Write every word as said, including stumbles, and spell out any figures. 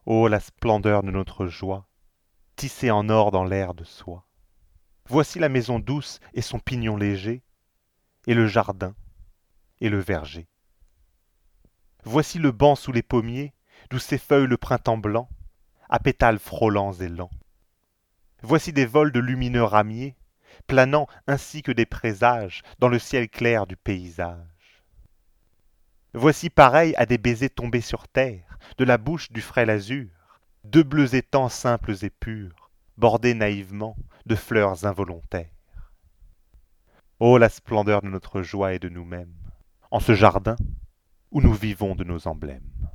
Ô la splendeur de notre joie, tissée en or dans l'air de soie. Voici la maison douce et son pignon léger, et le jardin et le verger. Voici le banc sous les pommiers, d'où s'effeuille le printemps blanc, à pétales frôlants et lents. Voici des vols de lumineux ramiers, planant ainsi que des présages dans le ciel clair du paysage. Voici pareil à des baisers tombés sur terre, de la bouche du frêle azur, deux bleus étangs simples et purs, bordés naïvement de fleurs involontaires. Ô la splendeur de notre joie et de nous-mêmes, en ce jardin où nous vivons de nos emblèmes.